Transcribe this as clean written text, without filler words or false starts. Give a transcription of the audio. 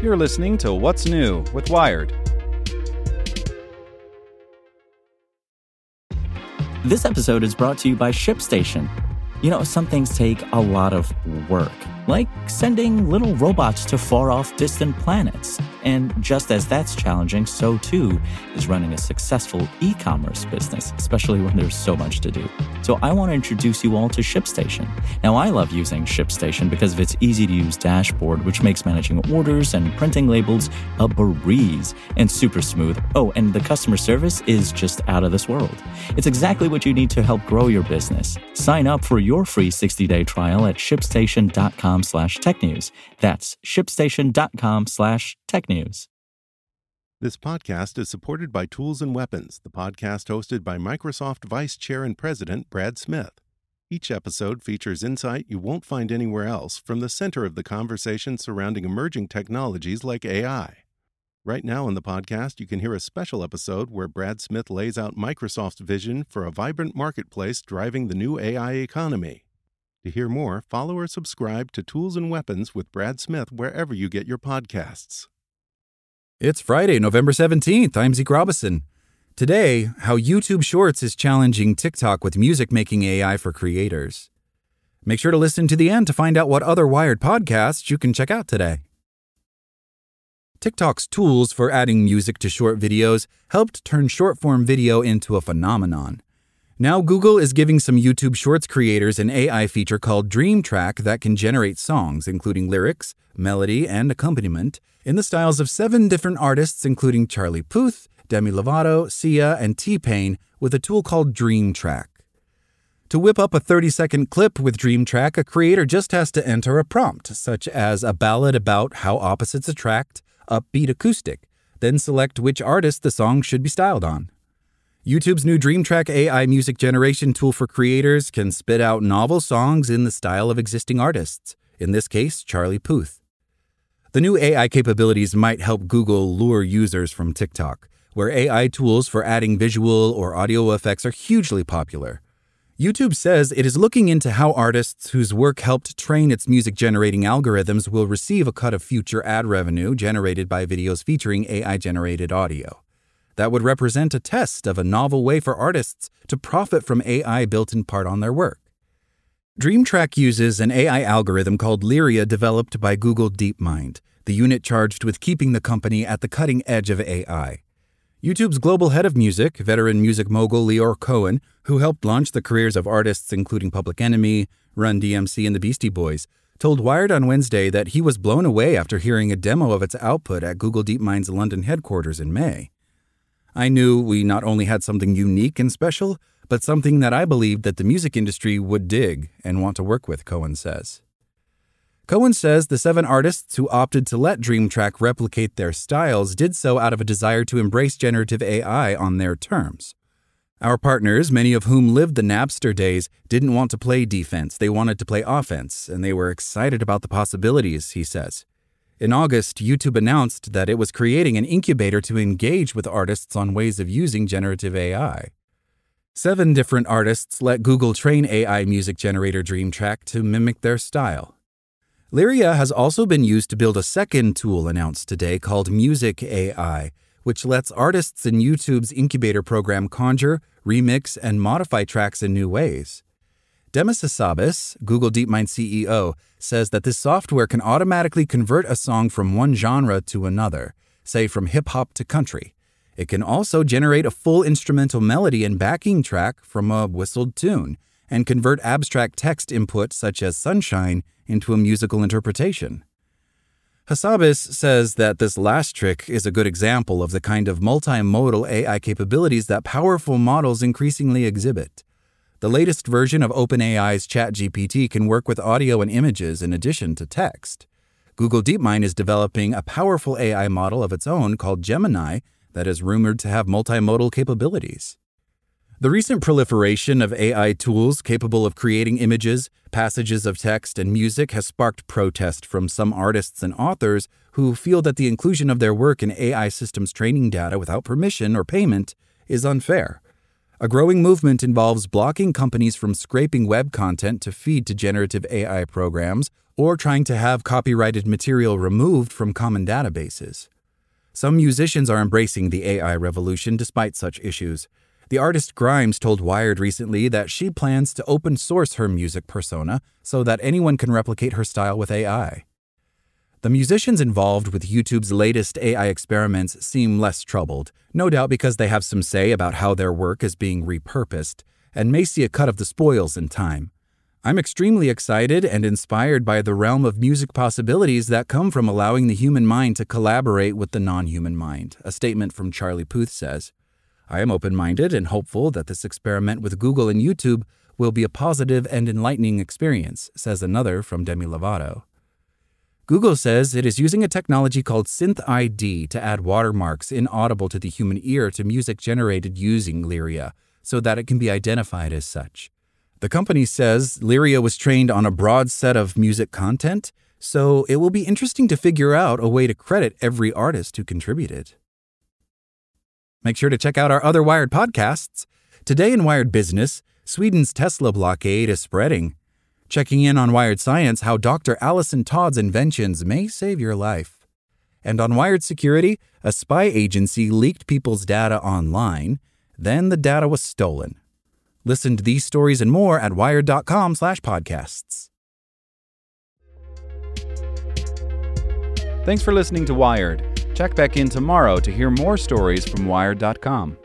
You're listening to What's New with Wired. This episode is brought to you by ShipStation. You know, some things take a lot of work, like sending little robots to far-off distant planets. And just as that's challenging, so too is running a successful e-commerce business, especially when there's so much to do. So I want to introduce you all to ShipStation. Now, I love using ShipStation because of its easy-to-use dashboard, which makes managing orders and printing labels a breeze and super smooth. Oh, and the customer service is just out of this world. It's exactly what you need to help grow your business. Sign up for your free 60-day trial at shipstation.com/technews. That's shipstation.com/technews. This podcast is supported by Tools and Weapons, the podcast hosted by Microsoft Vice Chair and President Brad Smith. Each episode features insight you won't find anywhere else from the center of the conversation surrounding emerging technologies like AI. Right now in the podcast, you can hear a special episode where Brad Smith lays out Microsoft's vision for a vibrant marketplace driving the new AI economy. To hear more, follow or subscribe to Tools and Weapons with Brad Smith wherever you get your podcasts. It's Friday, November 17th. I'm Zeke Robison. Today, how YouTube Shorts is challenging TikTok with music-making AI for creators. Make sure to listen to the end to find out what other Wired podcasts you can check out today. TikTok's tools for adding music to short videos helped turn short-form video into a phenomenon. Now Google is giving some YouTube Shorts creators an AI feature called Dream Track that can generate songs, including lyrics, melody, and accompaniment, in the styles of 7 different artists, including Charlie Puth, Demi Lovato, Sia, and T-Pain, with a tool called Dream Track. To whip up a 30-second clip with Dream Track, a creator just has to enter a prompt, such as a ballad about how opposites attract, upbeat acoustic, then select which artist the song should be styled on. YouTube's new Dream Track AI music generation tool for creators can spit out novel songs in the style of existing artists, in this case, Charlie Puth. The new AI capabilities might help Google lure users from TikTok, where AI tools for adding visual or audio effects are hugely popular. YouTube says it is looking into how artists whose work helped train its music-generating algorithms will receive a cut of future ad revenue generated by videos featuring AI-generated audio. That would represent a test of a novel way for artists to profit from AI built in part on their work. Dream Track uses an AI algorithm called Lyria developed by Google DeepMind, the unit charged with keeping the company at the cutting edge of AI. YouTube's global head of music, veteran music mogul Lyor Cohen, who helped launch the careers of artists including Public Enemy, Run DMC, and the Beastie Boys, told Wired on Wednesday that he was blown away after hearing a demo of its output at Google DeepMind's London headquarters in May. I knew we not only had something unique and special, but something that I believed that the music industry would dig and want to work with, Cohen says. Cohen says the 7 artists who opted to let Dream Track replicate their styles did so out of a desire to embrace generative AI on their terms. Our partners, many of whom lived the Napster days, didn't want to play defense. They wanted to play offense, and they were excited about the possibilities, he says. In August, YouTube announced that it was creating an incubator to engage with artists on ways of using generative AI. 7 different artists let Google train AI music generator Dream Track to mimic their style. Lyria has also been used to build a second tool announced today called Music AI, which lets artists in YouTube's incubator program conjure, remix, and modify tracks in new ways. Demis Hassabis, Google DeepMind CEO, says that this software can automatically convert a song from one genre to another, say from hip-hop to country. It can also generate a full instrumental melody and backing track from a whistled tune, and convert abstract text input such as sunshine into a musical interpretation. Hassabis says that this last trick is a good example of the kind of multimodal AI capabilities that powerful models increasingly exhibit. The latest version of OpenAI's ChatGPT can work with audio and images in addition to text. Google DeepMind is developing a powerful AI model of its own called Gemini that is rumored to have multimodal capabilities. The recent proliferation of AI tools capable of creating images, passages of text, and music has sparked protest from some artists and authors who feel that the inclusion of their work in AI systems training data without permission or payment is unfair. A growing movement involves blocking companies from scraping web content to feed to generative AI programs or trying to have copyrighted material removed from common databases. Some musicians are embracing the AI revolution despite such issues. The artist Grimes told Wired recently that she plans to open source her music persona so that anyone can replicate her style with AI. The musicians involved with YouTube's latest AI experiments seem less troubled, no doubt because they have some say about how their work is being repurposed, and may see a cut of the spoils in time. I'm extremely excited and inspired by the realm of music possibilities that come from allowing the human mind to collaborate with the non-human mind, a statement from Charlie Puth says. I am open-minded and hopeful that this experiment with Google and YouTube will be a positive and enlightening experience, says another from Demi Lovato. Google says it is using a technology called SynthID to add watermarks inaudible to the human ear to music generated using Lyria, so that it can be identified as such. The company says Lyria was trained on a broad set of music content, so it will be interesting to figure out a way to credit every artist who contributed. Make sure to check out our other Wired podcasts. Today in Wired Business, Sweden's Tesla blockade is spreading. Checking in on Wired Science, how Dr. Allison Todd's inventions may save your life. And on Wired Security, a spy agency leaked people's data online, then the data was stolen. Listen to these stories and more at wired.com/podcasts. Thanks for listening to Wired. Check back in tomorrow to hear more stories from Wired.com.